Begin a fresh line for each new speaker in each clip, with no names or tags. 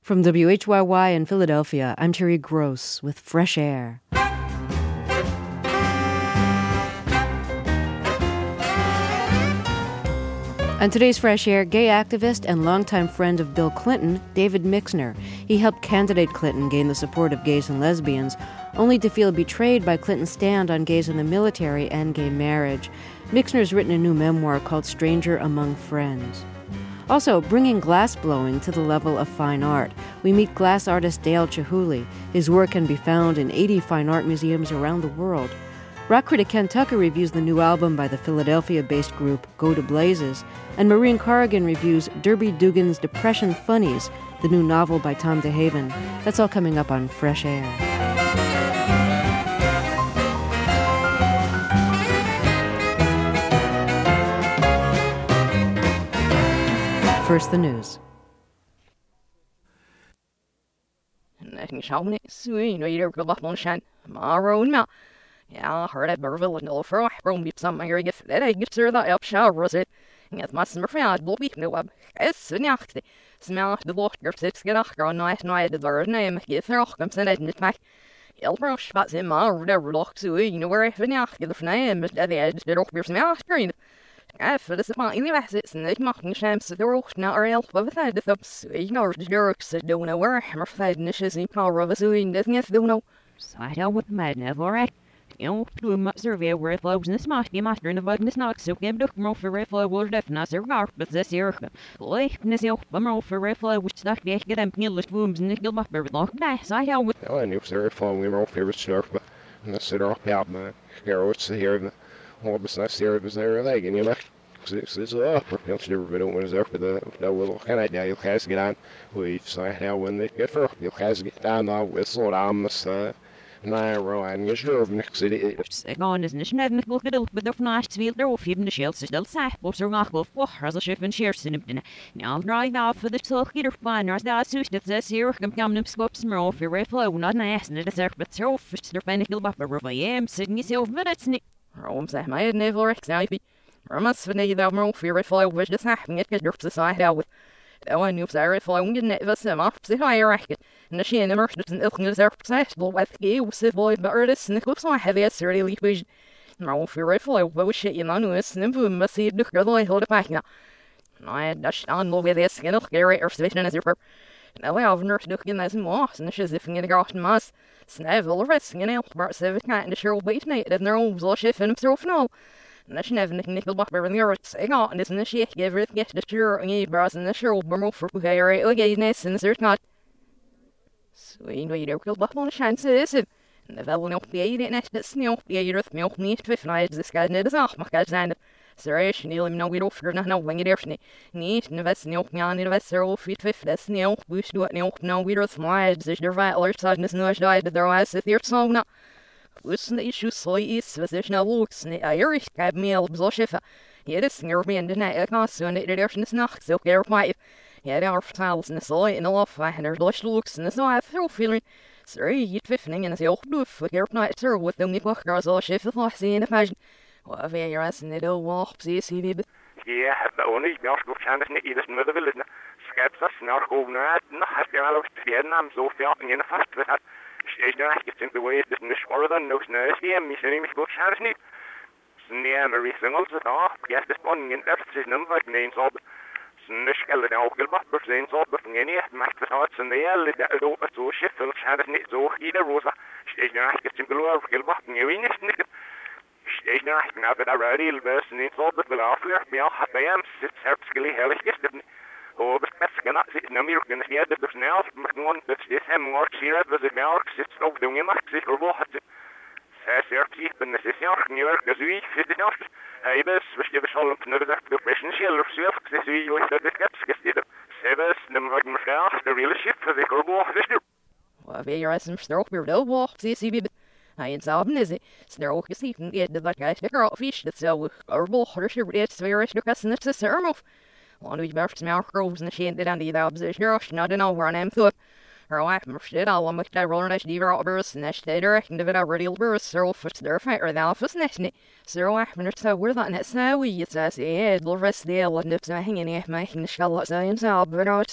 From WHYY in Philadelphia, I'm Terry Gross with Fresh Air. On today's Fresh Air, gay activist and longtime friend of Bill Clinton, David Mixner. He helped candidate Clinton gain the support of gays and lesbians, only to feel betrayed by Clinton's stand on gays in the military and gay marriage. Mixner's written a new memoir called Stranger Among Friends. Also, bringing glassblowing to the level of fine art. We meet glass artist Dale Chihuly. His work can be found in 80 fine art museums around the world. Rock critic Ken Tucker reviews the new album by the Philadelphia-based group Go to Blazes. And Maureen Corrigan reviews Derby Dugan's Depression Funnies, the new novel by Tom DeHaven. That's all coming up on Fresh Air. First, the news.
Ja, hörde Berville och för från vi som jag gick det är gick så där jag shower så inget massor med färd då vi nu ab är snäkt smärt det bort går sitt ska gå nej det var nej gick för och kom sen det inte mig jag tror att det man det rock så you know where för nej det nej men det är det rock vi smärt green för det är inte vad det är inte machen chans det rock när är vad det är det så you know the jerks don't know where I'm afraid nishes in power of so in det inte don't know
so I don't with my never do a survey where it flows in the smash game master in the button knock so give the more for rifle will definitely survive but this year like Nisio more for rifle which that they get them English booms and nickel up very long nice I have with
I knew sir following more favorite surf but that's it off out man heroes here all besides here was there leg and you know it's up you'll never been when it's up for the little kind of you'll has get on we say how when they get for you'll has get down the whistle down the Nairo and you sure of next city.
Gone is nicht net go geduld but der fnacht viel der of in de schild stel sa op so nach go for as a chef and share sin now drive out for the talk either fine as that suit that this here come nim scopes more of your flow not nice and it is but so fish der fine hill buffer of I am sitting yourself minutes ni
Rome say my never exactly Ramas for need that more for your flow which just happening it get your society out with I knew Sarah flowing in it was off the higher racket, and the sheen immersed in ilking is their accessible with gay civil but artists and the clips on heavy as really vision. No for rifle, but was shit in unus and boom must see the girl hold it back now. I had dashed on low with this skin of Gary or Station as your perp. Now I have nurse looking as moss and the shiz if in the garden mass. Snavel resting in elk bar 7 night and the sure wait night and their own all shift and himself no. Nash never nickel buffer in the earth saying on this in the shit give it get the sure and ye bras in the sure burmo for Pugay against in the search not. Sweet way to kill buff on the chance is it. And the velvet milk the 8 next that snow the earth milk meat 5 nights this guy net is off my guy's and Sarah Neil no we don't for no wing it airshni. Neat and vest milk yan in vest 0 feet 5 that's nail boost do it milk no we earth slides is their vital sadness no died their eyes if you're so now. Listen the issue soy is position looks in the Irish gab meal bzoshifa. Here is near me and the night soon it is not so care my yet our tiles in the soy in the loft I had her lush looks in the so I feel feeling sorry you fifthing in the old roof with your night sir with the nipple girls all shift of lost in the fashion. What are your ass in the old walk see
Yeah, the only not go chance in the middle village. Scabs us not go not have to allow Vietnam so far in the fast with that. Steeds get in the way that Miss Warren knows nurse me saying Miss Go Charity. Snare Marie singles it off, yes, this one in that system like names of Snishkel and Algal Butler saying so, but any match with hearts and the L that over so Sheffield Charity so either Rosa. Steeds gets in below Gilbert, new in it. Steeds now that I read ill verse and it's all but will offer me off at the am sits herpskilly hellish yesterday. Oh, but that's cannot sit in American here that there's now one that's this him works here at the York sits over doing a max or what. Says your teeth and this is York, New York, as we fit it out. I best wish you was all up to the depression shell or self, this we with the gaps get it. Severs, the Magna, the real ship for the Corbo Fisher.
Well, you're as some stroke, we're no walk, see, I ain't solving is it? Snow is even get the guy sticker out fish that's so Corbo, Horseshoe, it's very rich to cuss and it's a sermon. One of the smell groves and the shade that under the opposition, not an over on him thought. Her wife shit all on which I roll and I should either burst and I stayed directing the already burst, so for their fight or the office next night. So I when it's so we're that net so we it's as the head will rest the L and if I hanging if making the shell so himself, but I sit.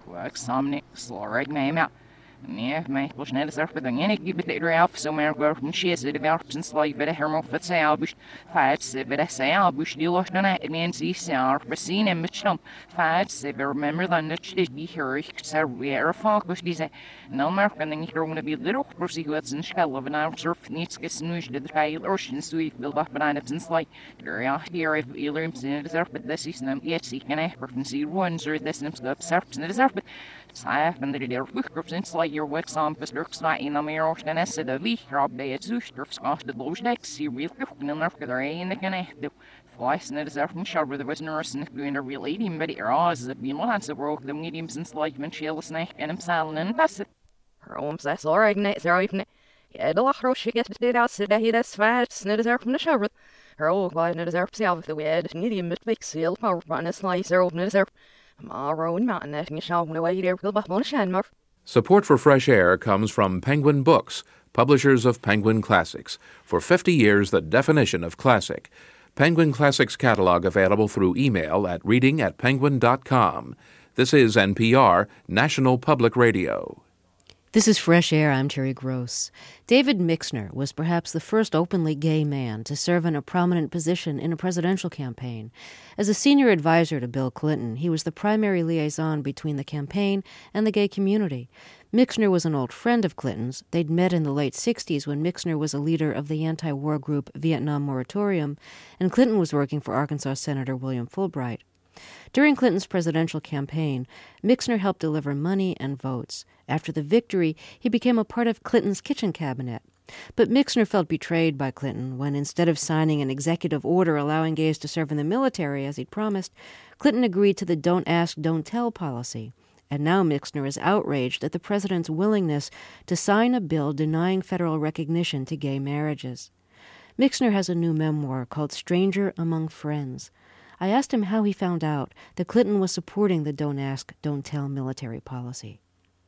Work something, slurring name out. Nee, mij was net als er dan ik die er af zo meer werken she's de werken slide bij de hermo van zelfs faats bij de zelfs die los dan het mensen zelf bezien en met stamp faats ze remember dan dat je die hier zo weer focus die ze nou maar kan ik gewoon bij de rug precies wat zijn schellen van nou surf niets gesnoes de drie ocean so ik wil wacht bijna het slide er ja hier if iedereen zijn de surf but this is nem iets ik kan echt precies one so this nem stuff surf de surf Saaf en de ruggroeps in slide your work on besluks na in meer of dan is de wie op de het zoestrufs af de loosdek zie real in een afgeder in de knecht Voice net is er from sharp with the was nurse and doing a real lady but it is that we lots of work the mediums and slide when she was neck and him salon and pass it her own says all right night there even yeah the lach she gets to out so that he does fast net is er from the shower her old boy net is er self the way the medium bit big seal power run a slice her old net is er Tomorrow and mountain that you shall away there will but one
Support for Fresh Air comes from Penguin Books, publishers of Penguin Classics. For 50 years, the definition of classic. Penguin Classics catalog available through email at reading@penguin.com. This is NPR, National Public Radio.
This is Fresh Air. I'm Terry Gross. David Mixner was perhaps the first openly gay man to serve in a prominent position in a presidential campaign. As a senior advisor to Bill Clinton, he was the primary liaison between the campaign and the gay community. Mixner was an old friend of Clinton's. They'd met in the late 60s when Mixner was a leader of the anti-war group Vietnam Moratorium, and Clinton was working for Arkansas Senator William Fulbright. During Clinton's presidential campaign, Mixner helped deliver money and votes. After the victory, he became a part of Clinton's kitchen cabinet. But Mixner felt betrayed by Clinton when, instead of signing an executive order allowing gays to serve in the military as he'd promised, Clinton agreed to the don't ask, don't tell policy. And now Mixner is outraged at the president's willingness to sign a bill denying federal recognition to gay marriages. Mixner has a new memoir called Stranger Among Friends. I asked him how he found out that Clinton was supporting the don't ask, don't tell military policy.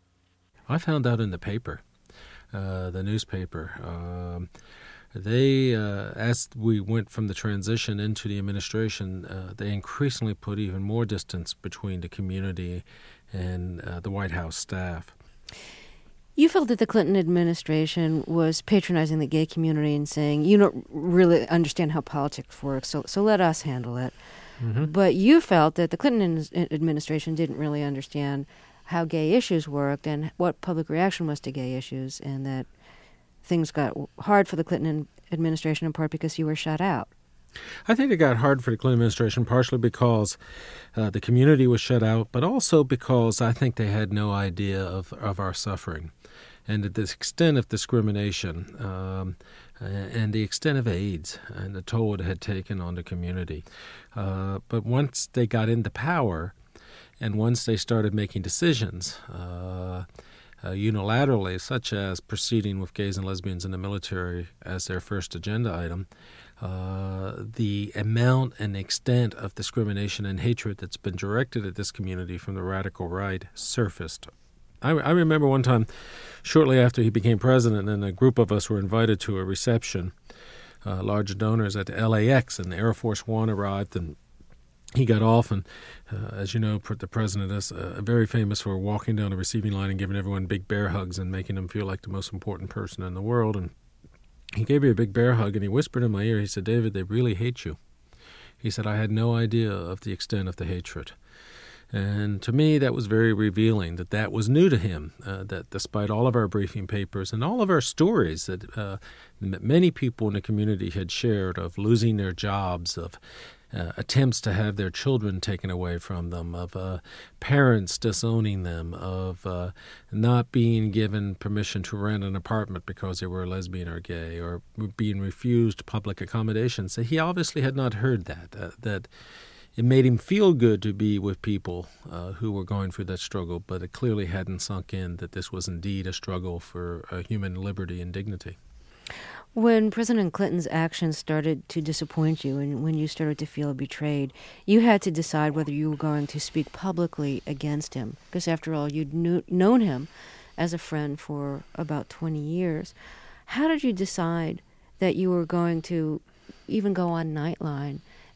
I found out in the paper, the newspaper. As we went from the transition into the administration, they increasingly put even more distance between the community and the White House staff.
You felt that the Clinton administration was patronizing the gay community and saying, you don't really understand how politics works, so let us handle it. Mm-hmm. But you felt that the Clinton administration didn't really understand how gay issues worked and what public reaction was to gay issues, and that things got hard for the Clinton administration in part because you were shut out.
I think it got hard for the Clinton administration partially because the community was shut out, but also because I think they had no idea of our suffering and the extent of discrimination and the extent of AIDS and the toll it had taken on the community. But once they got into power and once they started making decisions unilaterally, such as proceeding with gays and lesbians in the military as their first agenda item, the amount and extent of discrimination and hatred that's been directed at this community from the radical right surfaced. I remember one time, shortly after he became president, and a group of us were invited to a reception, large donors at the LAX, and Air Force One arrived, and he got off, and as you know, the president is very famous for walking down the receiving line and giving everyone big bear hugs and making them feel like the most important person in the world. And he gave me a big bear hug, and he whispered in my ear, he said, "David, they really hate you." He said, "I had no idea of the extent of the hatred." And to me, that was very revealing, that was new to him, that despite all of our briefing papers and all of our stories that many people in the community had shared of losing their jobs, of attempts to have their children taken away from them, of parents disowning them, of not being given permission to rent an apartment because they were lesbian or gay, or being refused public accommodations. So he obviously had not heard that it made him feel good to be with people who were going through that struggle, but it clearly hadn't sunk in that this was indeed a struggle for human liberty and dignity.
When President Clinton's actions started to disappoint you and when you started to feel betrayed, you had to decide whether you were going to speak publicly against him, because after all, you'd known him as a friend for about 20 years. How did you decide that you were going to even go on Nightline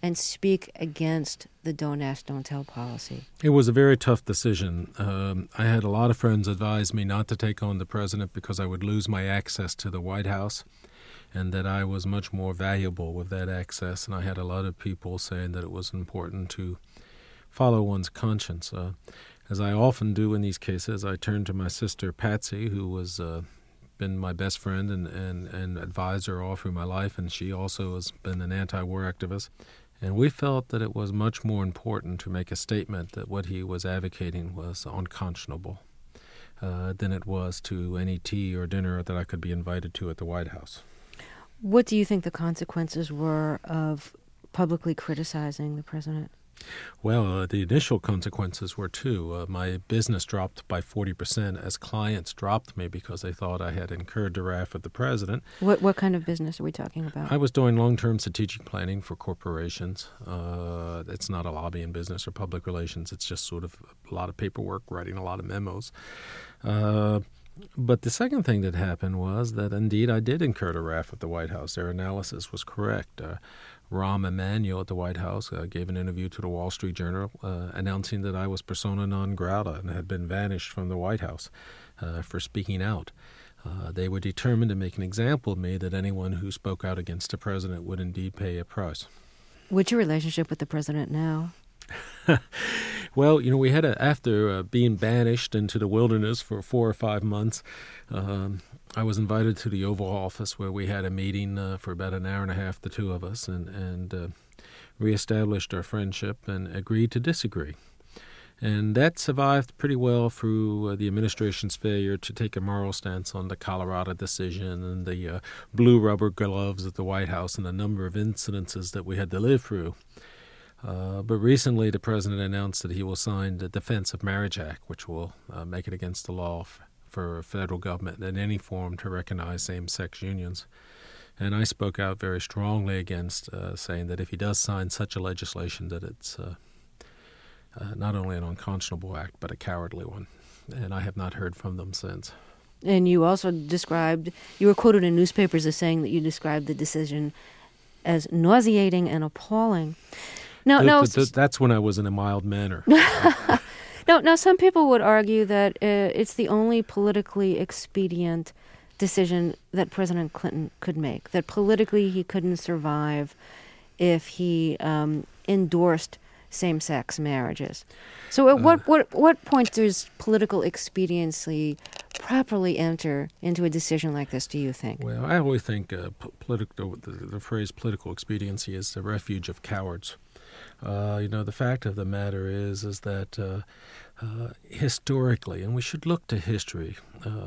and speak against the don't ask, don't tell policy?
It was a very tough decision. I had a lot of friends advise me not to take on the president because I would lose my access to the White House, and that I was much more valuable with that access. And I had a lot of people saying that it was important to follow one's conscience. As I often do in these cases, I turned to my sister Patsy, who was been my best friend and advisor all through my life, and she also has been an anti-war activist. And we felt that it was much more important to make a statement that what he was advocating was unconscionable than it was to any tea or dinner that I could be invited to at the White House.
What do you think the consequences were of publicly criticizing the president?
Well, the initial consequences were two. My business dropped by 40% as clients dropped me because they thought I had incurred the wrath of the president.
What kind of business are we talking about?
I was doing long-term strategic planning for corporations. It's not a lobbying business or public relations. It's just sort of a lot of paperwork, writing a lot of memos. But the second thing that happened was that, indeed, I did incur the wrath of the White House. Their analysis was correct. Rahm Emanuel at the White House gave an interview to the Wall Street Journal announcing that I was persona non grata and had been banished from the White House for speaking out. They were determined to make an example of me, that anyone who spoke out against the president would indeed pay a price.
What's your relationship with the president now?
Well, we had after being banished into the wilderness for 4 or 5 months, I was invited to the Oval Office where we had a meeting for about an hour and a half, the two of us, and reestablished our friendship and agreed to disagree. And that survived pretty well through the administration's failure to take a moral stance on the Colorado decision and the blue rubber gloves at the White House and a number of incidences that we had to live through. But recently the president announced that he will sign the Defense of Marriage Act, which will make it against the law for federal government in any form to recognize same-sex unions. And I spoke out very strongly against saying that if he does sign such a legislation, that it's not only an unconscionable act, but a cowardly one. And I have not heard from them since.
And you also you were quoted in newspapers as saying that you described the decision as nauseating and appalling.
That's when I was in a mild manner.
Now, some people would argue that it's the only politically expedient decision that President Clinton could make, that politically he couldn't survive if he endorsed same-sex marriages. So at what point does political expediency properly enter into a decision like this, do you think?
Well, I always think the phrase political expediency is the refuge of cowards. The fact of the matter is that historically, and we should look to history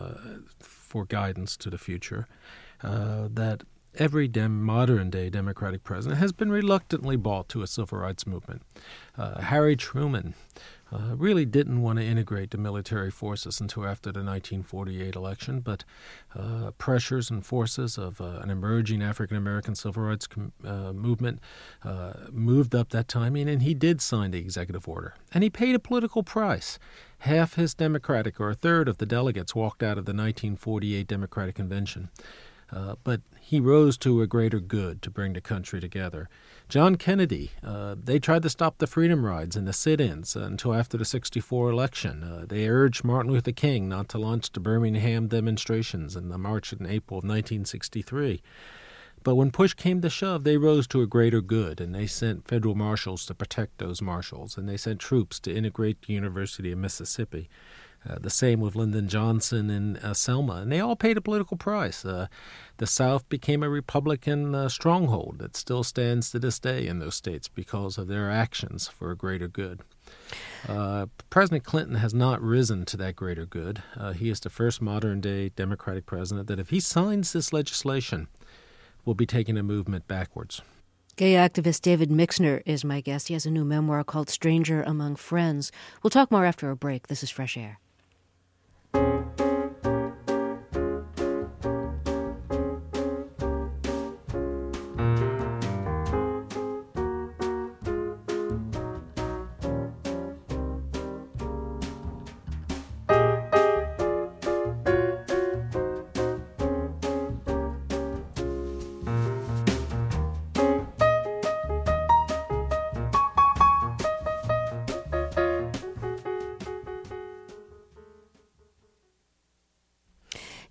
for guidance to the future, that every modern-day Democratic president has been reluctantly bought to a civil rights movement. Harry Truman really didn't want to integrate the military forces until after the 1948 election, but pressures and forces of an emerging African-American civil rights movement moved up that timing, and he did sign the executive order. And he paid a political price. Half his Democratic, or a third of the delegates, walked out of the 1948 Democratic Convention. But he rose to a greater good to bring the country together. John Kennedy, they tried to stop the freedom rides and the sit-ins until after the 1964 election. They urged Martin Luther King not to launch the Birmingham demonstrations in the March and April of 1963. But when push came to shove, they rose to a greater good, and they sent federal marshals to protect those marshals, and they sent troops to integrate the University of Mississippi. The same with Lyndon Johnson and Selma, and they all paid a political price. The South became a Republican stronghold that still stands to this day in those states because of their actions for a greater good. President Clinton has not risen to that greater good. He is the first modern-day Democratic president that if he signs this legislation, will be taking a movement backwards.
Gay activist David Mixner is my guest. He has a new memoir called Stranger Among Friends. We'll talk more after a break. This is Fresh Air.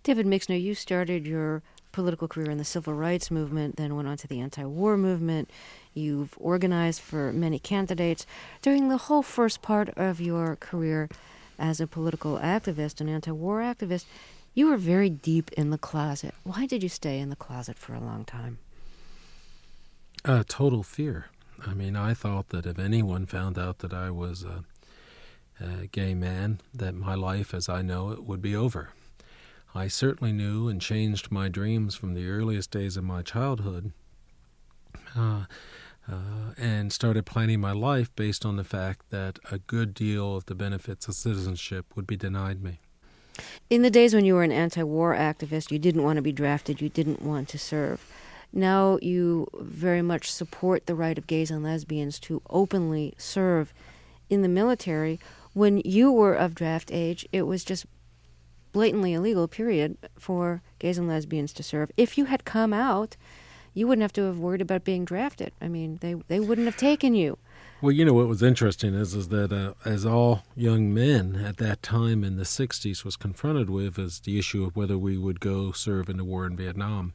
David Mixner, you started your political career in the civil rights movement, then went on to the anti-war movement. You've organized for many candidates. During the whole first part of your career as a political activist, an anti-war activist, you were very deep in the closet. Why did you stay in the closet for a long time?
Total fear. I mean, I thought that if anyone found out that I was a gay man, that my life as I know it would be over. I certainly knew and changed my dreams from the earliest days of my childhood and started planning my life based on the fact that a good deal of the benefits of citizenship would be denied me.
In the days when you were an anti-war activist, you didn't want to be drafted, you didn't want to serve. Now you very much support the right of gays and lesbians to openly serve in the military. When you were of draft age, it was just blatantly illegal, period, for gays and lesbians to serve. If you had come out, you wouldn't have to have worried about being drafted. I mean, they wouldn't have taken you.
Well, you know, what was interesting is that as all young men at that time in the 60s was confronted with is the issue of whether we would go serve in the war in Vietnam.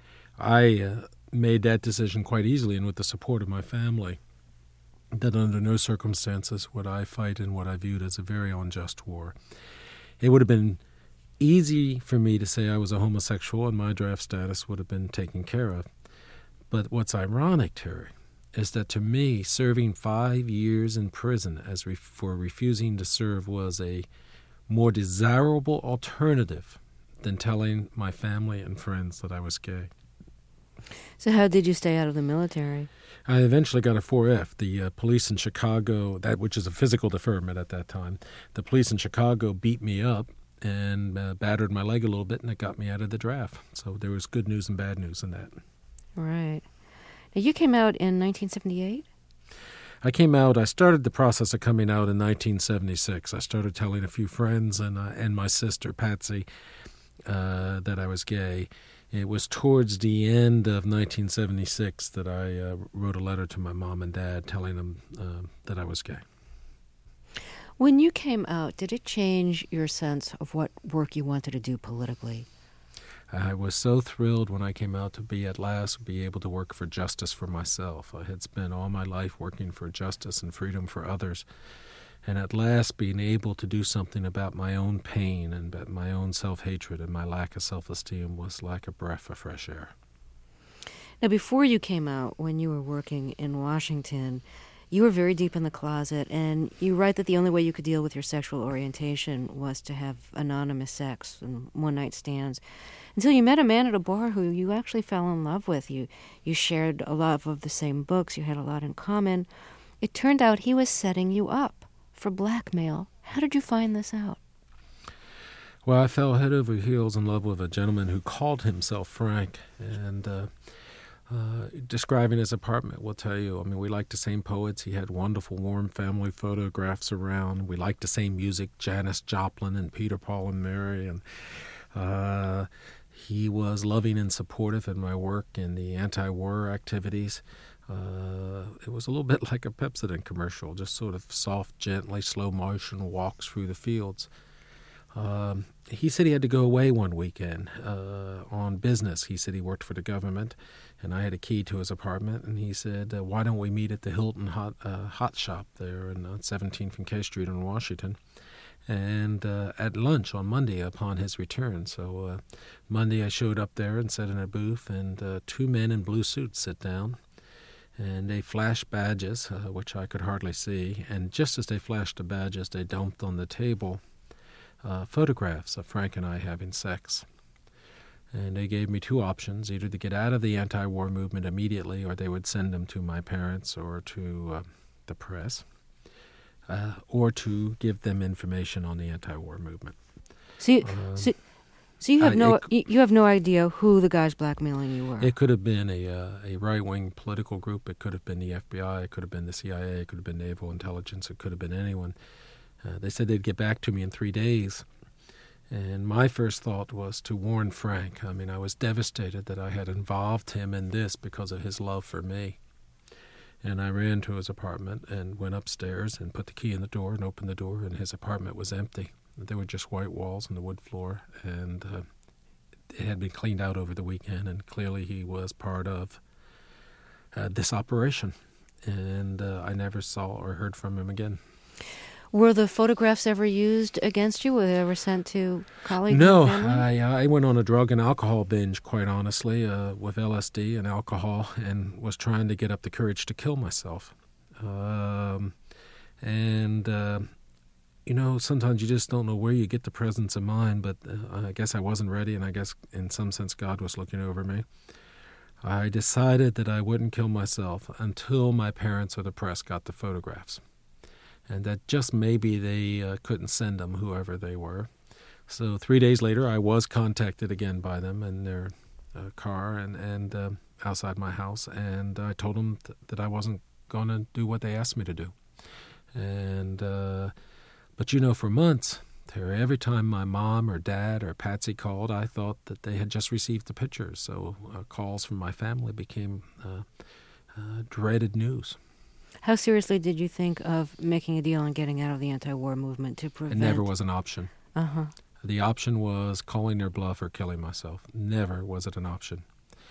I made that decision quite easily and with the support of my family, that under no circumstances would I fight in what I viewed as a very unjust war. It would have been easy for me to say I was a homosexual and my draft status would have been taken care of. But what's ironic, Terry, is that to me, serving 5 years in prison for refusing to serve was a more desirable alternative than telling my family and friends that I was gay.
So how did you stay out of the military?
I eventually got a 4F. The police in Chicago, which is a physical deferment at that time, the police in Chicago beat me up and battered my leg a little bit, and it got me out of the draft. So there was good news and bad news in that.
Right. Now, you came out in 1978?
I started the process of coming out in 1976. I started telling a few friends and my sister, Patsy, that I was gay. It was towards the end of 1976 that I wrote a letter to my mom and dad telling them that I was gay.
When you came out, did it change your sense of what work you wanted to do politically?
I was so thrilled when I came out to be able to work for justice for myself. I had spent all my life working for justice and freedom for others, and at last being able to do something about my own pain and about my own self-hatred and my lack of self-esteem was like a breath of fresh air.
Now, before you came out, when you were working in Washington, you were very deep in the closet, and you write that the only way you could deal with your sexual orientation was to have anonymous sex and one-night stands, until you met a man at a bar who you actually fell in love with. You shared a lot of the same books. You had a lot in common. It turned out he was setting you up for blackmail. How did you find this out?
Well, I fell head over heels in love with a gentleman who called himself Frank, and describing his apartment will tell you, I mean, we liked the same poets. He had wonderful, warm family photographs around. We liked the same music, Janis Joplin and Peter, Paul, and Mary. And he was loving and supportive in my work in the anti-war activities. It was a little bit like a Pepsodent commercial, just sort of soft, gently, slow motion walks through the fields. He said he had to go away one weekend on business. He said he worked for the government, and I had a key to his apartment. And he said, why don't we meet at the Hilton Hot Shop there on 17th and K Street in Washington, and at lunch on Monday upon his return. So Monday I showed up there and sat in a booth, and two men in blue suits sit down. And they flashed badges, which I could hardly see. And just as they flashed the badges, they dumped on the table photographs of Frank and I having sex. And they gave me two options, either to get out of the anti-war movement immediately, or they would send them to my parents or to the press, or to give them information on the anti-war movement.
So you have no idea who the guys blackmailing you were?
It could have been a right-wing political group. It could have been the FBI. It could have been the CIA. It could have been naval intelligence. It could have been anyone. They said they'd get back to me in 3 days. And my first thought was to warn Frank. I mean, I was devastated that I had involved him in this because of his love for me. And I ran to his apartment and went upstairs and put the key in the door and opened the door, and his apartment was empty. There were just white walls and the wood floor, and it had been cleaned out over the weekend, and clearly he was part of this operation. And I never saw or heard from him again.
Were the photographs ever used against you? Were they ever sent to colleagues?
No,
and family?
I went on a drug and alcohol binge, quite honestly, with LSD and alcohol, and was trying to get up the courage to kill myself. Sometimes you just don't know where you get the presence of mind, but I guess I wasn't ready, and I guess in some sense God was looking over me. I decided that I wouldn't kill myself until my parents or the press got the photographs. And that just maybe they couldn't send them, whoever they were. So 3 days later, I was contacted again by them in their car and outside my house, and I told them that I wasn't going to do what they asked me to do. And but for months, Terry, every time my mom or dad or Patsy called, I thought that they had just received the pictures. So calls from my family became dreaded news.
How seriously did you think of making a deal and getting out of the anti-war movement to prevent?
It never was an option.
Uh-huh.
The option was calling their bluff or killing myself. Never was it an option.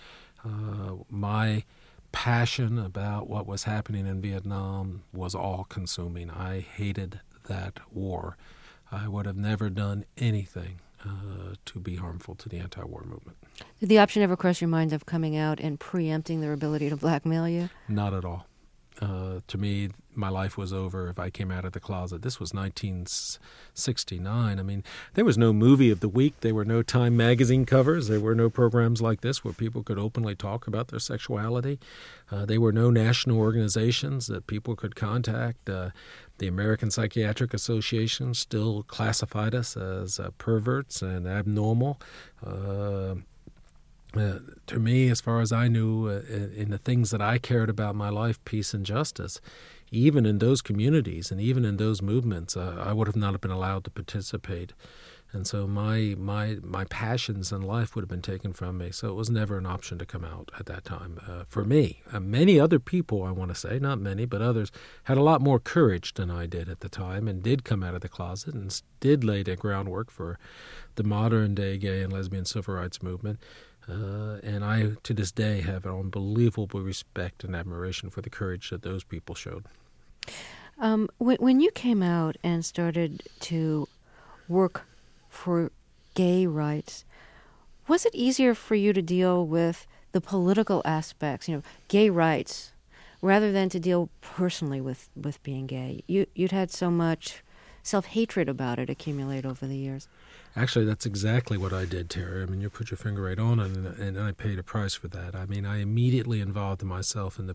My passion about what was happening in Vietnam was all-consuming. I hated that war. I would have never done anything to be harmful to the anti-war movement.
Did the option ever cross your mind of coming out and preempting their ability to blackmail you?
Not at all. To me, my life was over if I came out of the closet. This was 1969. I mean, there was no movie of the week. There were no Time magazine covers. There were no programs like this where people could openly talk about their sexuality. There were no national organizations that people could contact. The American Psychiatric Association still classified us as perverts and abnormal. To me, as far as I knew, in the things that I cared about in my life, peace and justice, even in those communities and even in those movements, I would have not been allowed to participate. And so my passions in life would have been taken from me. So it was never an option to come out at that time for me. Many other people, I want to say, not many, but others, had a lot more courage than I did at the time and did come out of the closet and did lay the groundwork for the modern-day gay and lesbian civil rights movement. And I, to this day, have an unbelievable respect and admiration for the courage that those people showed.
When you came out and started to work for gay rights, was it easier for you to deal with the political aspects, gay rights, rather than to deal personally with being gay? You'd had so much self-hatred about it accumulate over the years.
Actually, that's exactly what I did, Terry. I mean, you put your finger right on it, and I paid a price for that. I mean, I immediately involved myself in the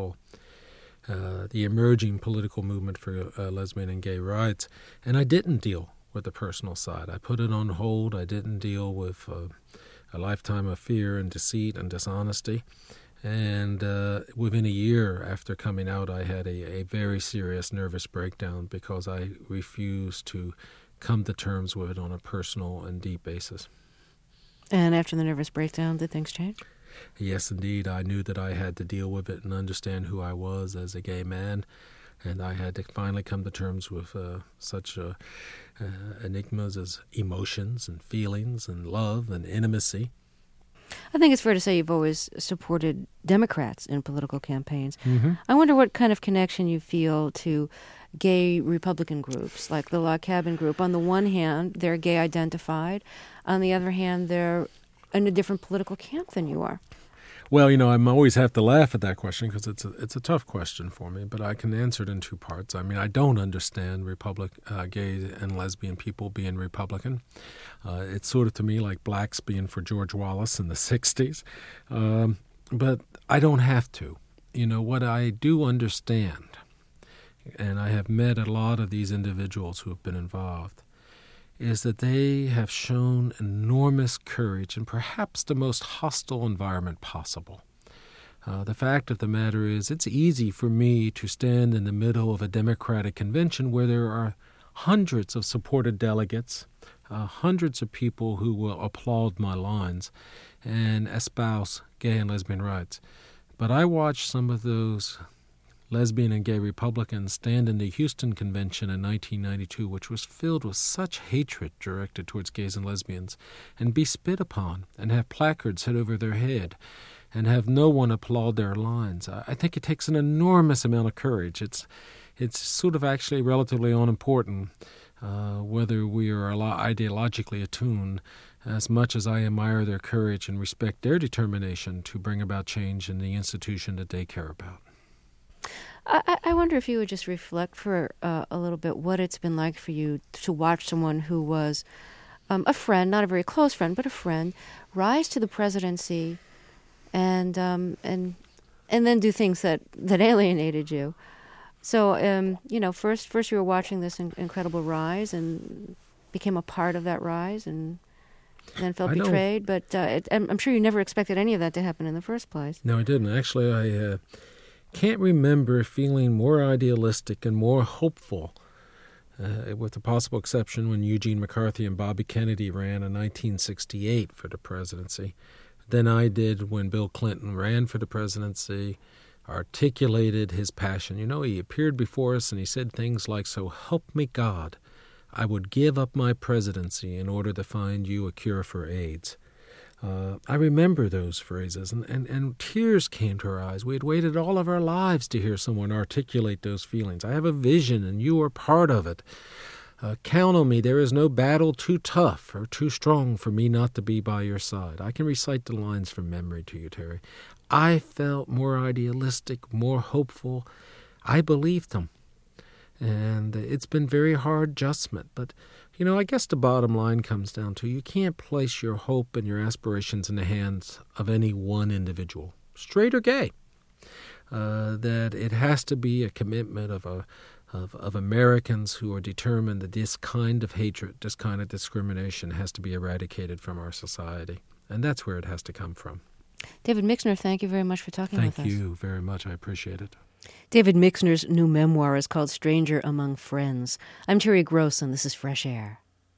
emerging political movement for lesbian and gay rights, and I didn't deal with the personal side. I put it on hold. I didn't deal with a lifetime of fear and deceit and dishonesty. And within a year after coming out, I had a very serious nervous breakdown because I refused to come to terms with it on a personal and deep basis.
And after the nervous breakdown, did things change?
Yes, indeed. I knew that I had to deal with it and understand who I was as a gay man, and I had to finally come to terms with such enigmas as emotions and feelings and love and intimacy.
I think it's fair to say you've always supported Democrats in political campaigns.
Mm-hmm.
I wonder what kind of connection you feel to gay Republican groups, like the Log Cabin Group. On the one hand, they're gay identified. On the other hand, they're in a different political camp than you are.
Well, I always have to laugh at that question because it's a tough question for me, but I can answer it in two parts. I mean, I don't understand gay and lesbian people being Republican. It's sort of to me like blacks being for George Wallace in the 60s. But I don't have to. What I do understand, and I have met a lot of these individuals who have been involved, is that they have shown enormous courage in perhaps the most hostile environment possible. The fact of the matter is, it's easy for me to stand in the middle of a Democratic convention where there are hundreds of supported delegates, hundreds of people who will applaud my lines and espouse gay and lesbian rights. But I watch some of those lesbian and gay Republicans stand in the Houston Convention in 1992, which was filled with such hatred directed towards gays and lesbians, and be spit upon, and have placards hit over their head, and have no one applaud their lines. I think it takes an enormous amount of courage. It's sort of actually relatively unimportant whether we are ideologically attuned, as much as I admire their courage and respect their determination to bring about change in the institution that they care about.
I wonder if you would just reflect for a little bit what it's been like for you to watch someone who was a friend, not a very close friend, but a friend, rise to the presidency and then do things that alienated you. So, first you were watching this incredible rise and became a part of that rise and then felt betrayed. But I'm sure you never expected any of that to happen in the first place.
No, I didn't. Actually, I can't remember feeling more idealistic and more hopeful, with the possible exception when Eugene McCarthy and Bobby Kennedy ran in 1968 for the presidency, than I did when Bill Clinton ran for the presidency, articulated his passion. He appeared before us and he said things like, "So help me God, I would give up my presidency in order to find you a cure for AIDS." I remember those phrases, and tears came to our eyes. We had waited all of our lives to hear someone articulate those feelings. I have a vision, and you are part of it. Count on me. There is no battle too tough or too strong for me not to be by your side. I can recite the lines from memory to you, Terry. I felt more idealistic, more hopeful. I believed them. And it's been very hard adjustment. But, I guess the bottom line comes down to you can't place your hope and your aspirations in the hands of any one individual, straight or gay. That it has to be a commitment of Americans who are determined that this kind of hatred, this kind of discrimination has to be eradicated from our society. And that's where it has to come from.
David Mixner, thank you very much for talking with us.
Thank you very much. I appreciate it.
David Mixner's new memoir is called Stranger Among Friends. I'm Terry Gross, and this is Fresh Air.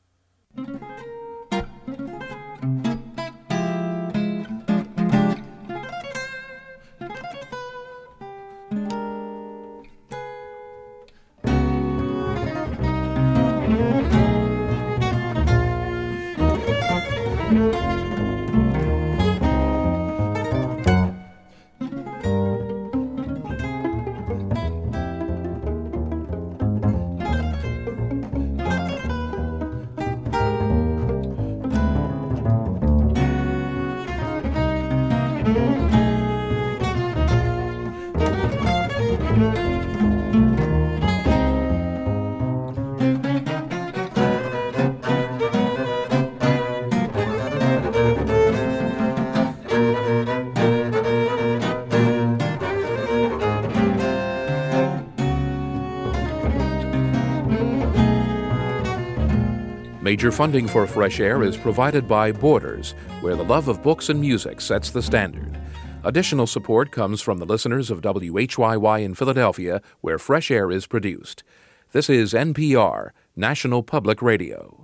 Major funding for Fresh Air is provided by Borders, where the love of books and music sets the standard. Additional support comes from the listeners of WHYY in Philadelphia, where Fresh Air is produced. This is NPR, National Public Radio.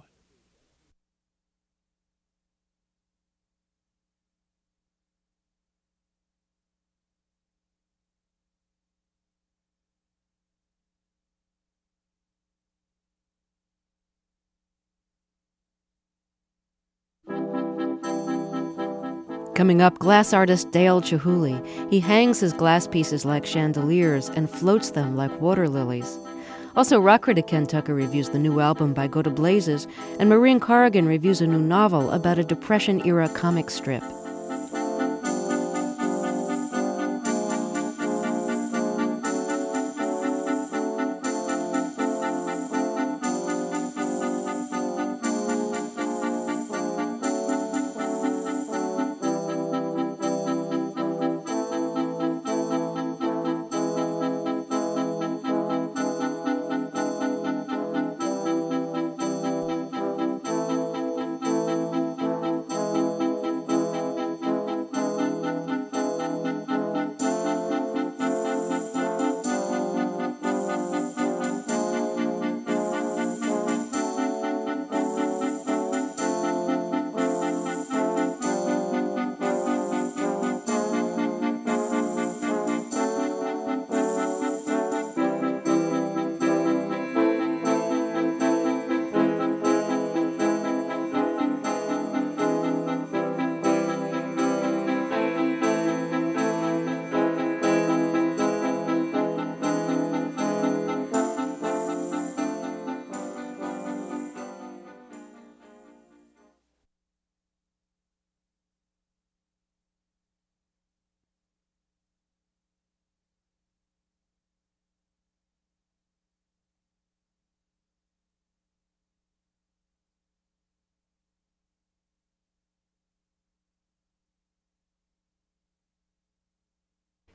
Coming up, glass artist Dale Chihuly. He hangs his glass pieces like chandeliers and floats them like water lilies. Also, rock critic Ken Tucker reviews the new album by Go to Blazes, and Maureen Corrigan reviews a new novel about a Depression-era comic strip.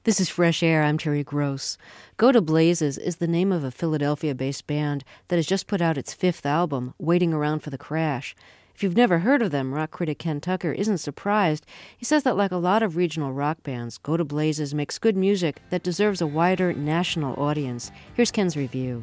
This is Fresh Air. I'm Terry Gross. Go to Blazes is the name of a Philadelphia-based band that has just put out its 5th album, Waiting Around for the Crash. If you've never heard of them, rock critic Ken Tucker isn't surprised. He says that like a lot of regional rock bands, Go to Blazes makes good music that deserves a wider national audience. Here's Ken's review.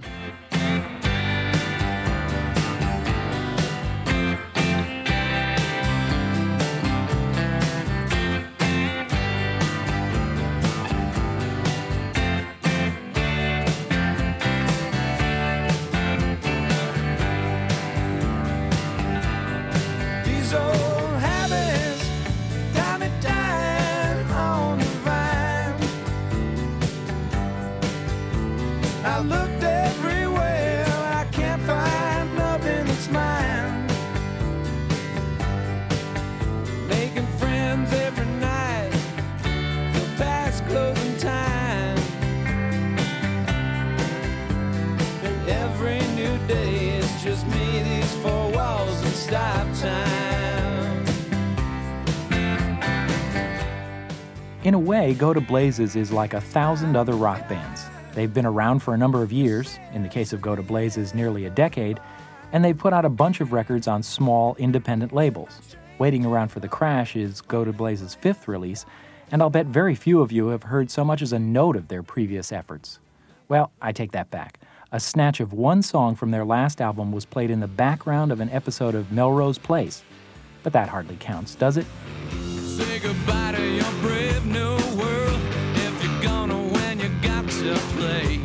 In a way, Go to Blazes is like 1,000 other rock bands. They've been around for a number of years, in the case of Go to Blazes, nearly a decade, and they've put out a bunch of records on small, independent labels. Waiting Around for the Crash is Go to Blazes' 5th release, and I'll bet very few of you have heard so much as a note of their previous efforts. Well, I take that back. A snatch of one song from their last album was played in the background of an episode of Melrose Place. But that hardly counts, does it?
Say goodbye to your brave new world. If you're gonna win, you got to play.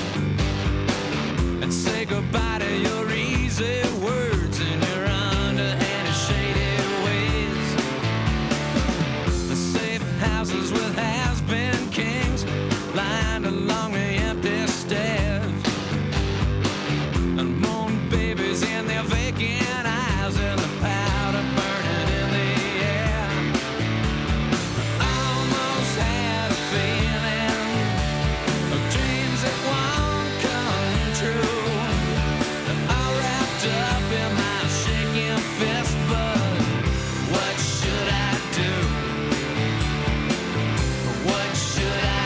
And say goodbye to your easy words and your underhanded, shady ways. The safe houses with has-been kings lined along the empty stairs, and moon babies in their vacant eyes and the powder burning in the air. Almost had a feeling of dreams that won't come true, all wrapped up in my shaking fist. But what should I do? What should I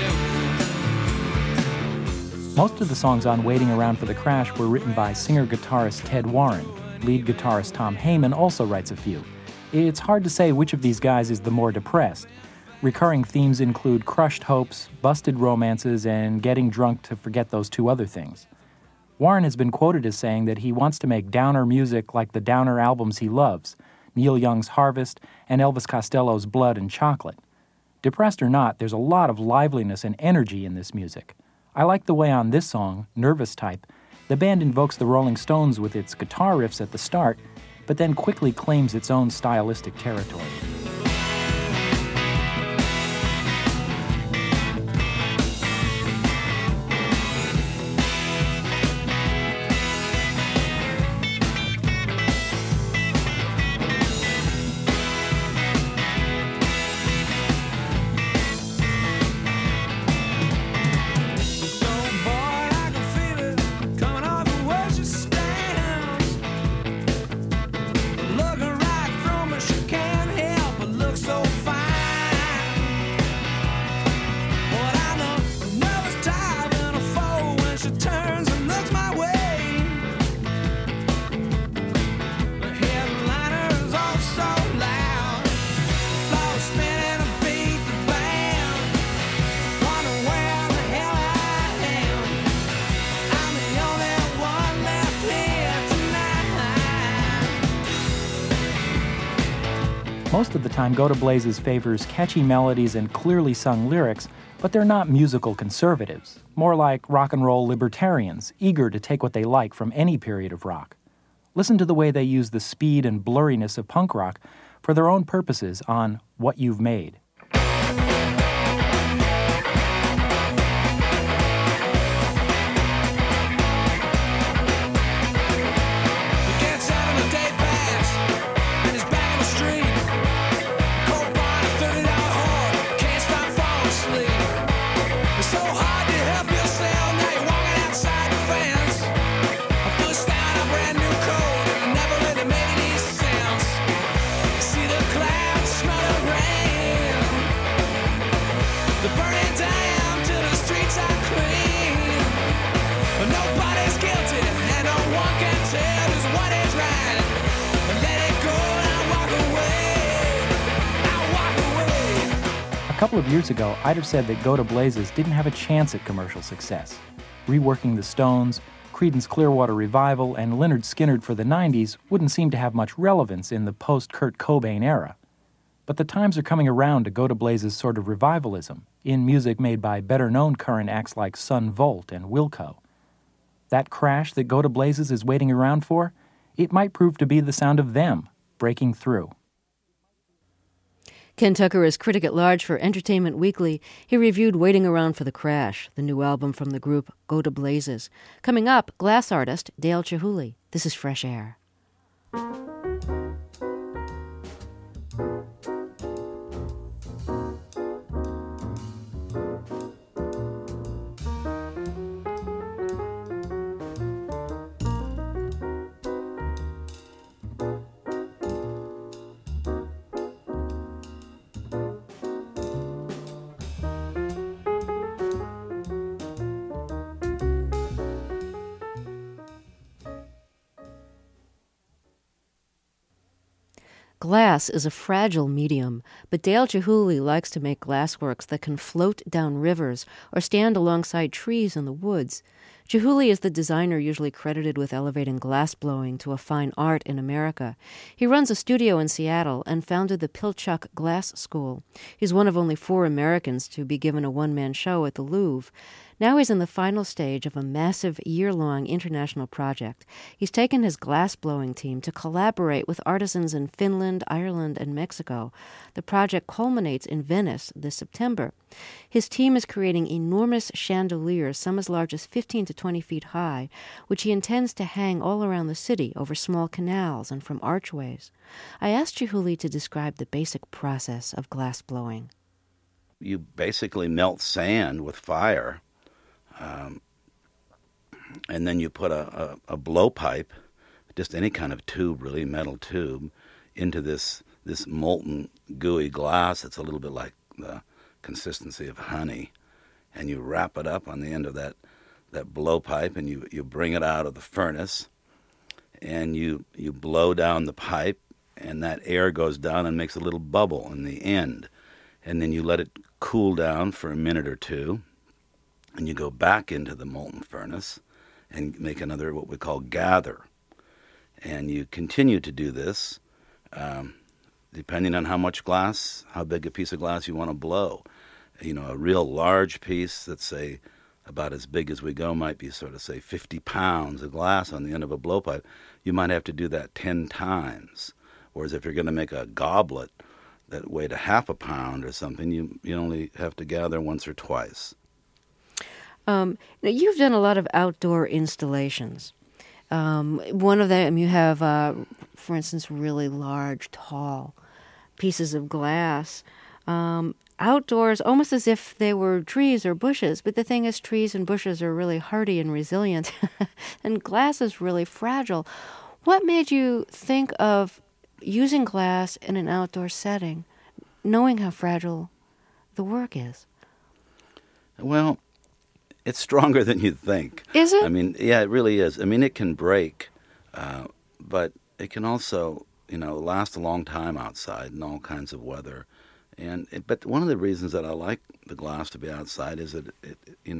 do?
Most of the songs on Waiting Around for the Crash were written by singer-guitarist Ted Warren. Lead guitarist Tom Heyman also writes a few. It's hard to say which of these guys is the more depressed. Recurring themes include crushed hopes, busted romances, and getting drunk to forget those two other things. Warren has been quoted as saying that he wants to make downer music like the downer albums he loves, Neil Young's Harvest and Elvis Costello's Blood and Chocolate. Depressed or not, there's a lot of liveliness and energy in this music. I like the way on this song, Nervous Type, the band invokes the Rolling Stones with its guitar riffs at the start, but then quickly claims its own stylistic territory. Most of the time, Go to Blazes favors catchy melodies and clearly sung lyrics, but they're not musical conservatives, more like rock and roll libertarians, eager to take what they like from any period of rock. Listen to the way they use the speed and blurriness of punk rock for their own purposes on What You've Made.
See the clouds smell of rain.
couple of years ago, I'd have said that Go to Blazes didn't have a chance at commercial success. Reworking the Stones, Creedence Clearwater Revival, and Lynyrd Skynyrd for the 90s wouldn't seem to have much relevance in the post-Kurt Cobain era. But the times are coming around to Go to Blazes' sort of revivalism in music made by better-known current acts like Son Volt and Wilco. That crash that Go to Blazes is waiting around for, it might prove to be the sound of them breaking through.
Ken Tucker is critic at large for Entertainment Weekly. He reviewed Waiting Around for the Crash, the new album from the group Go to Blazes. Coming up, glass artist Dale Chihuly. This is Fresh Air. Glass is a fragile medium, but Dale Chihuly likes to make glassworks that can float down rivers or stand alongside trees in the woods. Chihuly is the designer usually credited with elevating glassblowing to a fine art in America. He runs a studio in Seattle and founded the Pilchuck Glass School. He's one of only 4 Americans to be given a one-man show at the Louvre. Now he's in the final stage of a massive year-long international project. He's taken his glass-blowing team to collaborate with artisans in Finland, Ireland, and Mexico. The project culminates in Venice this September. His team is creating enormous chandeliers, some as large as 15 to 20 feet high, which he intends to hang all around the city over small canals and from archways. I asked Chihuly to describe the basic process of glass-blowing.
You basically melt sand with fire. And then you put a blowpipe, just any kind of tube, really, metal tube, into this molten, gooey glass. It's a little bit like the consistency of honey. And you wrap it up on the end of that blowpipe, and you bring it out of the furnace, and you blow down the pipe, and that air goes down and makes a little bubble in the end. And then you let it cool down for a minute or two, and you go back into the molten furnace and make another, what we call gather. And you continue to do this, depending on how much glass, how big a piece of glass you want to blow. You know, a real large piece that's, say, about as big as we go might be sort of, say, 50 pounds of glass on the end of a blowpipe. You might have to do that 10 times. Whereas if you're going to make a goblet that weighed a half a pound or something, you only have to gather once or twice.
Now, you've done a lot of outdoor installations. One of them, you have, for instance, really large, tall pieces of glass outdoors, almost as if they were trees or bushes. But the thing is, trees and bushes are really hardy and resilient, and glass is really fragile. What made you think of using glass in an outdoor setting, knowing how fragile the work is?
Well, it's stronger than you'd think.
Is it?
I mean, yeah, it really is. I mean, it can break, but it can also, last a long time outside in all kinds of weather. But one of the reasons that I like the glass to be outside is that it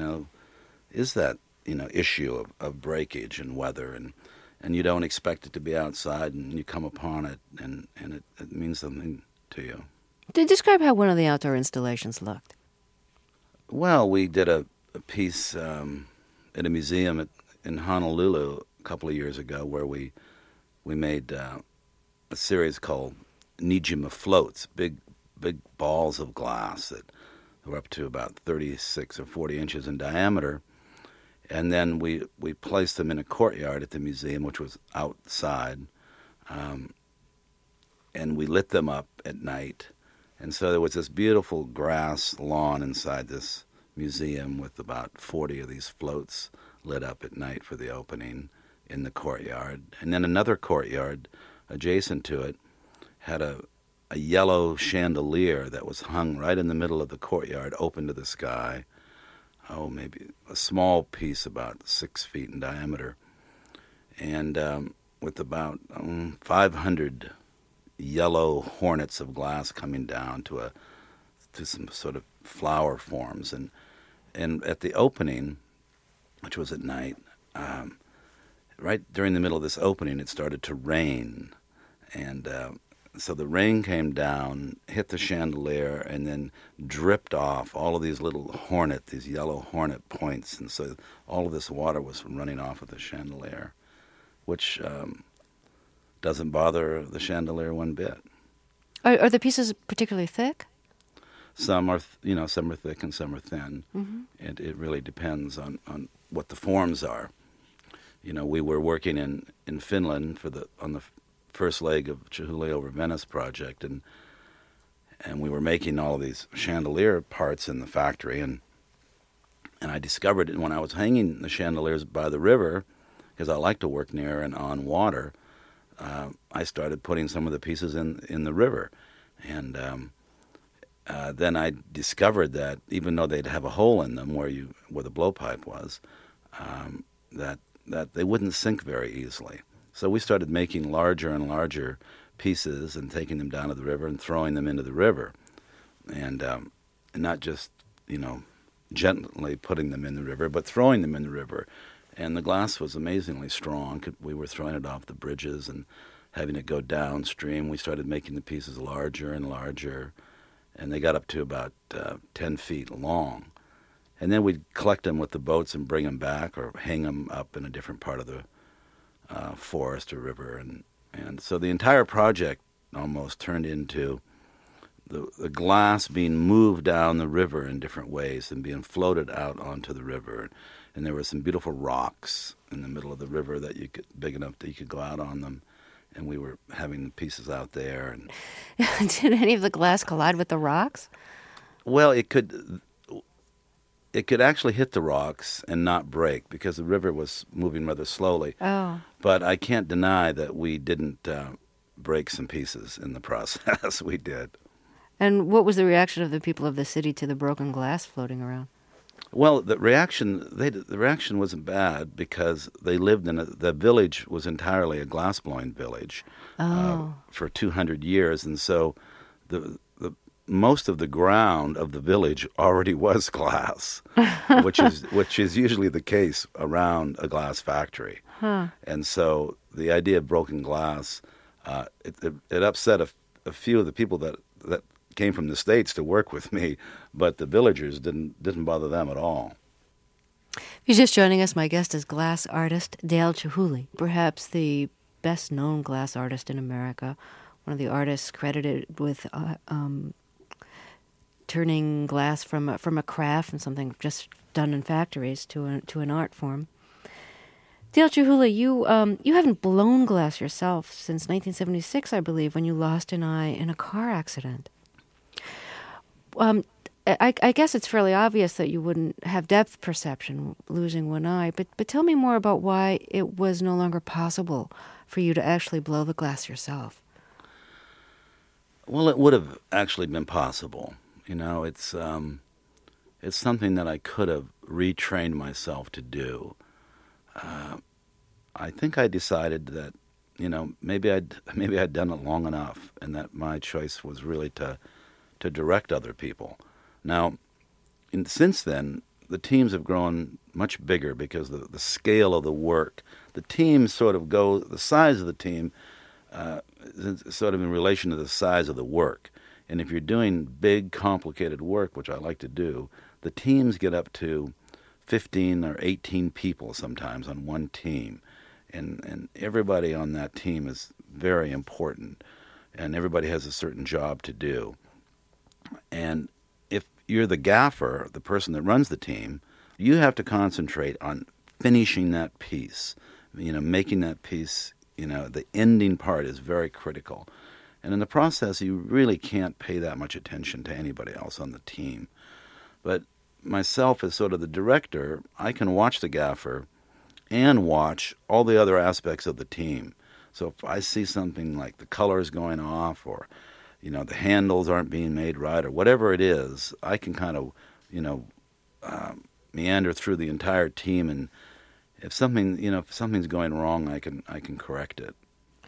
is that issue of breakage and weather, and you don't expect it to be outside, and you come upon it, and it means something to you.
Describe how one of the outdoor installations looked.
Well, we did a piece at a museum in Honolulu a couple of years ago where we made a series called Niijima Floats, big balls of glass that were up to about 36 or 40 inches in diameter. And then we placed them in a courtyard at the museum, which was outside, and we lit them up at night. And so there was this beautiful grass lawn inside this museum with about 40 of these floats lit up at night for the opening in the courtyard. And then another courtyard adjacent to it had a yellow chandelier that was hung right in the middle of the courtyard, open to the sky. Maybe a small piece about 6 feet in diameter. And with about 500 yellow hornets of glass coming down to a to some sort of flower forms. And at the opening, which was at night, right during the middle of this opening, it started to rain. And so the rain came down, hit the chandelier, and then dripped off all of these little these yellow hornet points. And so all of this water was running off of the chandelier, which doesn't bother the chandelier one bit.
Are the pieces particularly thick?
Some are, some are thick and some are thin. Mm-hmm. It really depends on what the forms are. We were working in Finland on the first leg of Chihuly over Venice project, and we were making all of these chandelier parts in the factory, and I discovered it when I was hanging the chandeliers by the river, because I like to work near and on water. I started putting some of the pieces in the river, and then I discovered that even though they'd have a hole in them where the blowpipe was, that they wouldn't sink very easily. So we started making larger and larger pieces and taking them down to the river and throwing them into the river, and not just gently putting them in the river, but throwing them in the river. And the glass was amazingly strong. We were throwing it off the bridges and having it go downstream. We started making the pieces larger and larger, and they got up to about 10 feet long. And then we'd collect them with the boats and bring them back or hang them up in a different part of the forest or river. And so the entire project almost turned into the glass being moved down the river in different ways and being floated out onto the river. And there were some beautiful rocks in the middle of the river big enough that you could go out on them. And we were having the pieces out there. And
did any of the glass collide with the rocks?
Well, it could actually hit the rocks and not break because the river was moving rather slowly.
Oh.
But I can't deny that we didn't break some pieces in the process. We did.
And what was the reaction of the people of the city to the broken glass floating around?
Well, the reaction wasn't bad because they lived the village was entirely a glass-blowing village for 200 years, and so the most of the ground of the village already was glass, which is usually the case around a glass factory.
Huh.
And so the idea of broken glass, it upset a few of the people that came from the States to work with me, but the villagers didn't bother them at all.
If you're just joining us, my guest is glass artist Dale Chihuly, perhaps the best-known glass artist in America, one of the artists credited with turning glass from a craft and something just done in factories to an art form. Dale Chihuly, you haven't blown glass yourself since 1976, I believe, when you lost an eye in a car accident. I guess it's fairly obvious that you wouldn't have depth perception losing one eye, but tell me more about why it was no longer possible for you to actually blow the glass yourself.
Well, it would have actually been possible. It's something that I could have retrained myself to do. I think I decided that, maybe I'd done it long enough, and that my choice was really to direct other people. Now, since then, the teams have grown much bigger because the scale of the work, the teams the size of the team is sort of in relation to the size of the work. And if you're doing big, complicated work, which I like to do, the teams get up to 15 or 18 people sometimes on one team. And everybody on that team is very important, and everybody has a certain job to do. And if you're the gaffer, the person that runs the team, you have to concentrate on finishing that piece, making that piece, the ending part is very critical. And in the process, you really can't pay that much attention to anybody else on the team. But myself as sort of the director, I can watch the gaffer and watch all the other aspects of the team. So if I see something like the colors going off or the handles aren't being made right, or whatever it is, I can kind of, meander through the entire team, and if something's going wrong, I can correct it.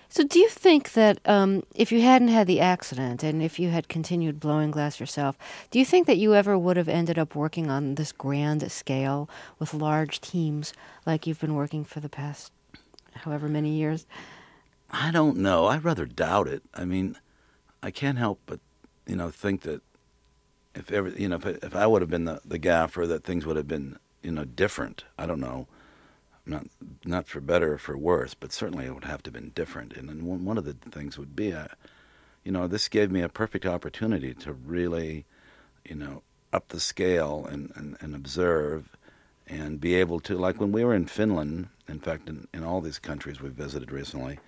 So do you think that if you hadn't had the accident and if you had continued blowing glass yourself, do you think that you ever would have ended up working on this grand scale with large teams like you've been working for the past however many years?
I don't know. I rather doubt it. I mean, I can't help but, think that if I would have been the gaffer, that things would have been, different. I don't know. Not for better or for worse, but certainly it would have to have been different. And then one of the things would be, this gave me a perfect opportunity to really, up the scale and observe and be able to, like when we were in Finland, in fact, in all these countries we've visited recently,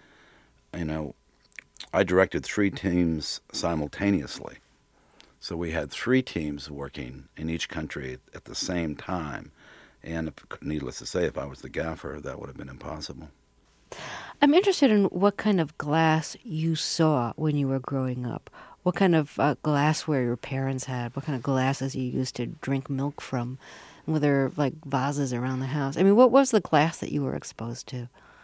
I directed 3 teams simultaneously. So we had 3 teams working in each country at the same time. And needless to say, if I was the gaffer, that would have been impossible.
I'm interested in what kind of glass you saw when you were growing up. What kind of glassware your parents had. What kind of glasses you used to drink milk from. Were there like vases around the house? I mean, what was the glass that you were exposed to?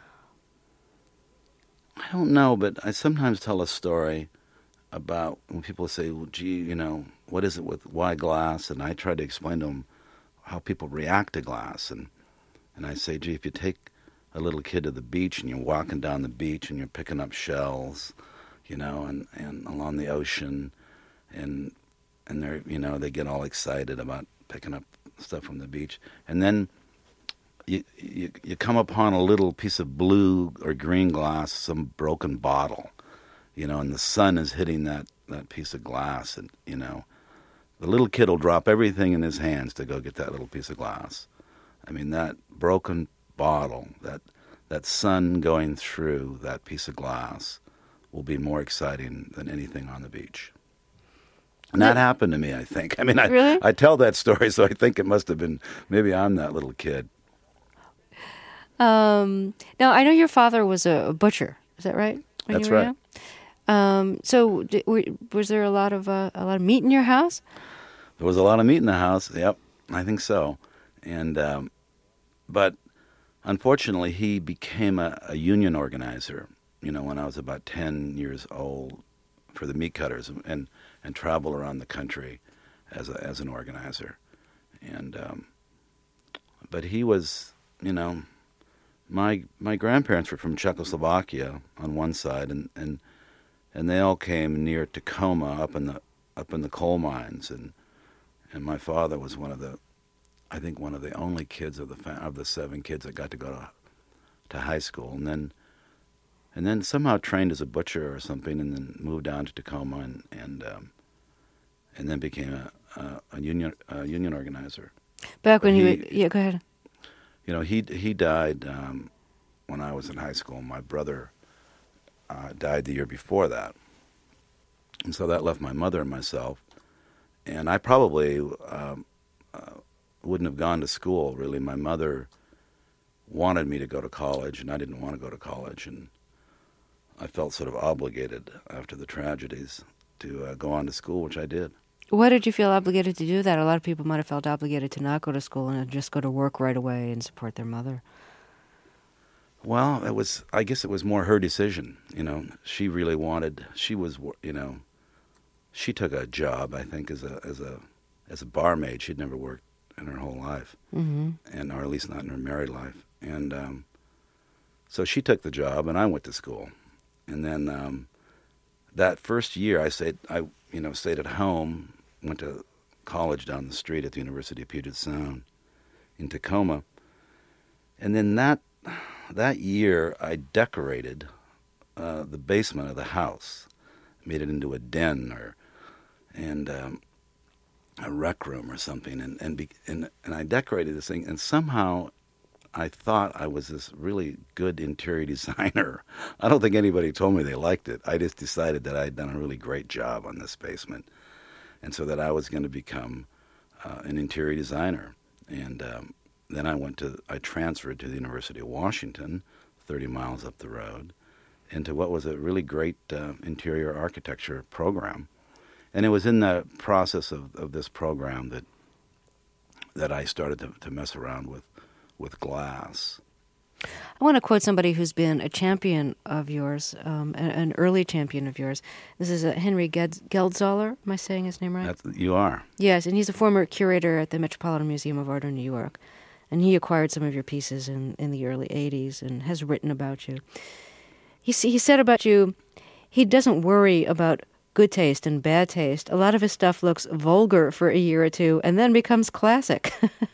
I don't know, but I sometimes tell a story about when people say, well, gee, what is it with why glass? And I try to explain to them how people react to glass. And I say, gee, if you take a little kid to the beach and you're walking down the beach and you're picking up shells, and along the ocean, and they're, they get all excited about picking up stuff from the beach. And then you come upon a little piece of blue or green glass, some broken bottle, and the sun is hitting that piece of glass, and, the little kid will drop everything in his hands to go get that little piece of glass. I mean, that broken bottle, that sun going through that piece of glass will be more exciting than anything on the beach. And that happened to me, I think. I mean,
Really?
I tell that story, so I think it must have been, maybe I'm that little kid.
Now, I know your father was a butcher. Is that right? when
That's
you were
right.
young? So was there a lot of meat in your house?
There was a lot of meat in the house. Yep, I think so. And but unfortunately, he became a union organizer. When I was about 10 years old, for the meat cutters, and traveled around the country as an organizer. And but he was, my grandparents were from Czechoslovakia on one side, and they all came near Tacoma up in the coal mines, and my father was one of the only kids of the 7 kids that got to go to high school, and then somehow trained as a butcher or something, and then moved down to Tacoma, and then became a union organizer.
Back when yeah, go ahead.
He died when I was in high school. My brother died the year before that, and so that left my mother and myself. And I probably wouldn't have gone to school, really. My mother wanted me to go to college, and I didn't want to go to college, and I felt sort of obligated after the tragedies to go on to school, which I did.
Why did you feel obligated to do that? A lot of people might have felt obligated to not go to school and just go to work right away and support their mother.
Well, I guess it was more her decision. She really wanted. She was, she took a job, I think, as a barmaid. She'd never worked in her whole life,
Mm-hmm.
or at least not in her married life. And so she took the job, and I went to school. And then that first year, I stayed at home. Went to college down the street at the University of Puget Sound in Tacoma. And then that year, I decorated the basement of the house, made it into a den and a rec room or something, and I decorated this thing, and somehow I thought I was this really good interior designer. I don't think anybody told me they liked it. I just decided that I had done a really great job on this basement, and so that I was going to become an interior designer. And then I transferred to the University of Washington, 30 miles up the road, into what was a really great interior architecture program. And it was in the process of this program that I started to mess around with glass.
I want to quote somebody who's been a champion of yours, an early champion of yours. This is Henry Geldzoller. Am I saying his name right?
You are.
Yes, and he's a former curator at the Metropolitan Museum of Art in New York. And he acquired some of your pieces in the early 80s and has written about you. He said about you, he doesn't worry about good taste and bad taste. A lot of his stuff looks vulgar for a year or two and then becomes classic.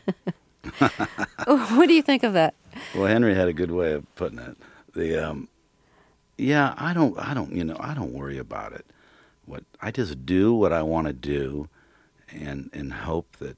What do you think of that?
Well, Henry had a good way of putting it. I don't worry about it. I just do what I want to do, and hope that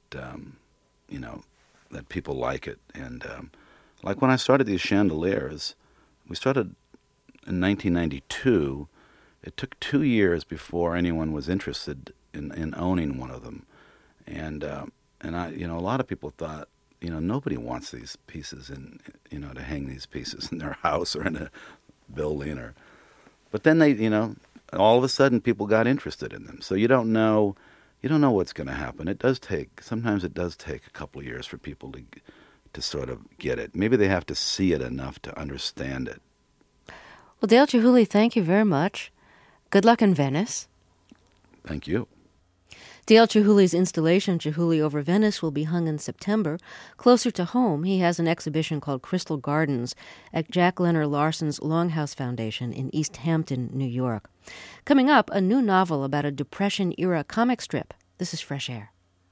that people like it. And like when I started these chandeliers, we started in 1992. It took 2 years before anyone was interested in owning one of them, and I, a lot of people thought, nobody wants these pieces to hang these pieces in their house or in a building, but then they, all of a sudden people got interested in them. So you don't know what's going to happen. Sometimes it does take a couple of years for people to sort of get it. Maybe they have to see it enough to understand it.
Well, Dale Chihuly, thank you very much. Good luck in Venice.
Thank you.
Dale Chihuly's installation, Chihuly Over Venice, will be hung in September. Closer to home, he has an exhibition called Crystal Gardens at Jack Leonard Larson's Longhouse Foundation in East Hampton, New York. Coming up, a new novel about a Depression-era comic strip. This is Fresh Air.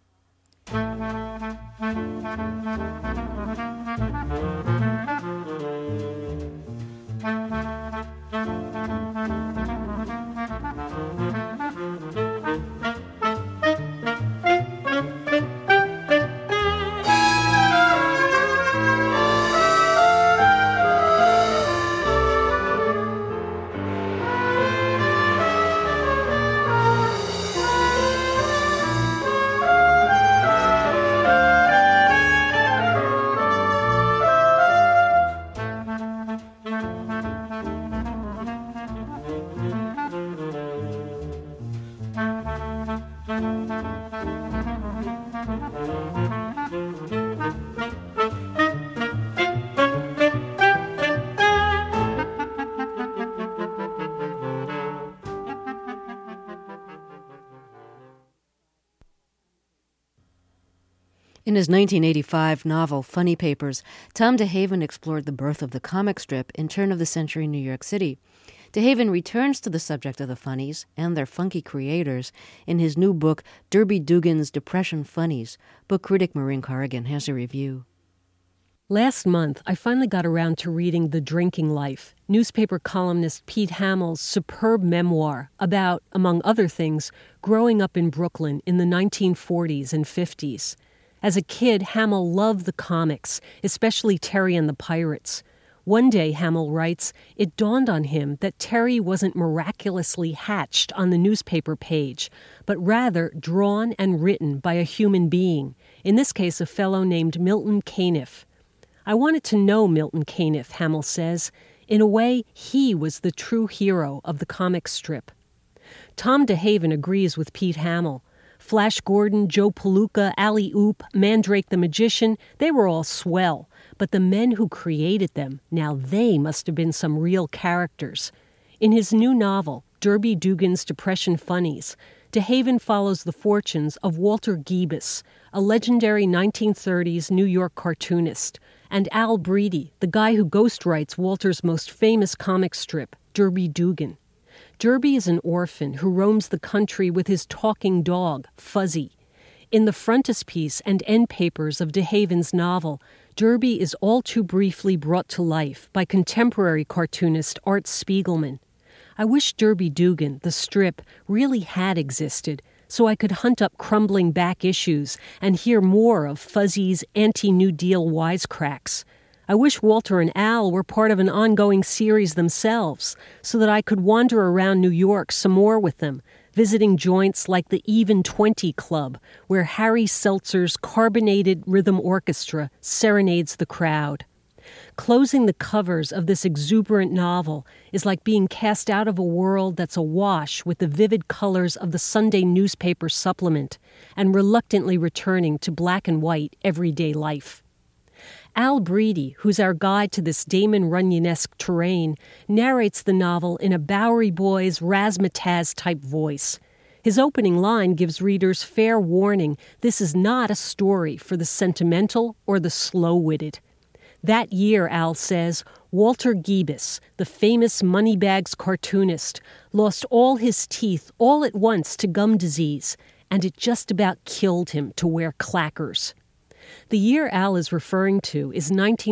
In his 1985 novel, Funny Papers, Tom DeHaven explored the birth of the comic strip in turn-of-the-century New York City. DeHaven returns to the subject of the funnies and their funky creators in his new book, Derby Dugan's Depression Funnies. Book critic Maureen Corrigan has a review.
Last month, I finally got around to reading The Drinking Life, newspaper columnist Pete Hamill's superb memoir about, among other things, growing up in Brooklyn in the 1940s and 50s. As a kid, Hamill loved the comics, especially Terry and the Pirates. One day, Hamill writes, it dawned on him that Terry wasn't miraculously hatched on the newspaper page, but rather drawn and written by a human being, in this case a fellow named Milton Caniff. I wanted to know Milton Caniff, Hamill says. In a way, he was the true hero of the comic strip. Tom DeHaven agrees with Pete Hamill. Flash Gordon, Joe Palooka, Alley Oop, Mandrake the Magician, they were all swell. But the men who created them, now they must have been some real characters. In his new novel, Derby Dugan's Depression Funnies, DeHaven follows the fortunes of Walter Giebus, a legendary 1930s New York cartoonist, and Al Breedy, the guy who ghostwrites Walter's most famous comic strip, Derby Dugan. Derby is an orphan who roams the country with his talking dog, Fuzzy. In the frontispiece and end papers of DeHaven's novel, Derby is all too briefly brought to life by contemporary cartoonist Art Spiegelman. I wish Derby Dugan, the strip, really had existed, so I could hunt up crumbling back issues and hear more of Fuzzy's anti-New Deal wisecracks. I wish Walter and Al were part of an ongoing series themselves, so that I could wander around New York some more with them, visiting joints like the Even 20 Club, where Harry Seltzer's carbonated rhythm orchestra serenades the crowd. Closing the covers of this exuberant novel is like being cast out of a world that's awash with the vivid colors of the Sunday newspaper supplement and reluctantly returning to black and white everyday life. Al Breedy, who's our guide to this Damon Runyon-esque terrain, narrates the novel in a Bowery Boys razzmatazz-type voice. His opening line gives readers fair warning this is not a story for the sentimental or the slow-witted. That year, Al says, Walter Giebus, the famous Moneybags cartoonist, lost all his teeth all at once to gum disease, and it just about killed him to wear clackers. The year Al is referring to is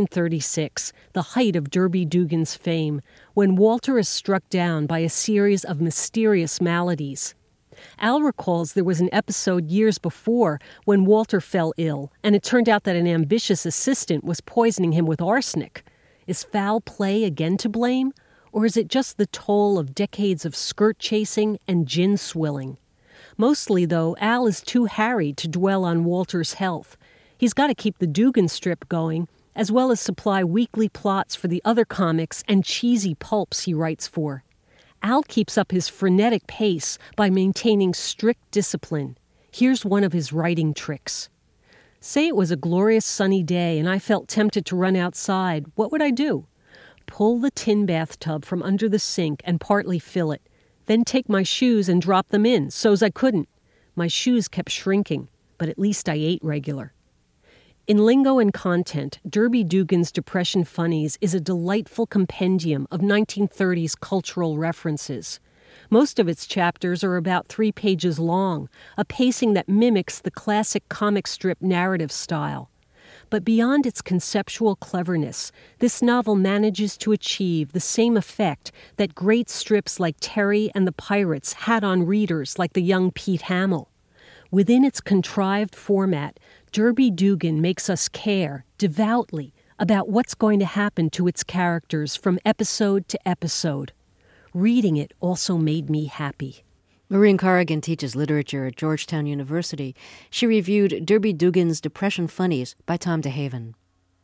1936, the height of Derby Dugan's fame, when Walter is struck down by a series of mysterious maladies. Al recalls there was an episode years before when Walter fell ill, and it turned out that an ambitious assistant was poisoning him with arsenic. Is foul play again to blame? Or is it just the toll of decades of skirt chasing and gin swilling? Mostly, though, Al is too harried to dwell on Walter's health. He's got to keep the Dugan strip going, as well as supply weekly plots for the other comics and cheesy pulps he writes for. Al keeps up his frenetic pace by maintaining strict discipline. Here's one of his writing tricks. Say it was a glorious sunny day and I felt tempted to run outside. What would I do? Pull the tin bathtub from under the sink and partly fill it. Then take my shoes and drop them in, so's I couldn't. My shoes kept shrinking, but at least I ate regular. In lingo and content, Derby Dugan's Depression Funnies is a delightful compendium of 1930s cultural references. Most of its chapters are about 3 pages long, a pacing that mimics the classic comic strip narrative style. But beyond its conceptual cleverness, this novel manages to achieve the same effect that great strips like Terry and the Pirates had on readers like the young Pete Hamill. Within its contrived format, Derby Dugan makes us care, devoutly, about what's going to happen to its characters from episode to episode. Reading it also made me happy.
Maureen Corrigan teaches literature at Georgetown University. She reviewed Derby Dugan's Depression Funnies by Tom DeHaven.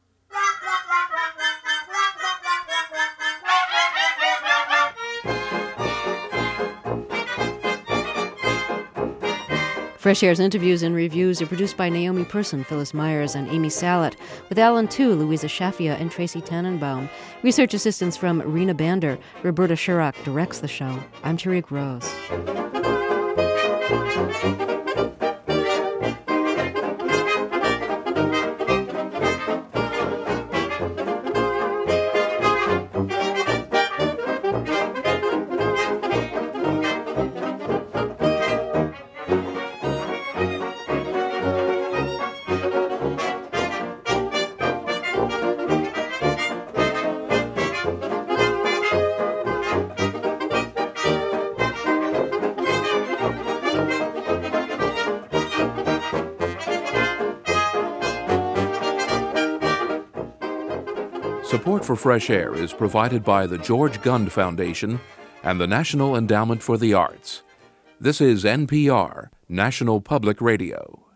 Fresh Air's interviews and reviews are produced by Naomi Person, Phyllis Myers, and Amy Salat, with Alan Tu, Louisa Shafia, and Tracy Tannenbaum. Research assistance from Rena Bander. Roberta Shurock directs the show. I'm Tariq Rose.
Support for Fresh Air is provided by the George Gund Foundation and the National Endowment for the Arts. This is NPR, National Public Radio.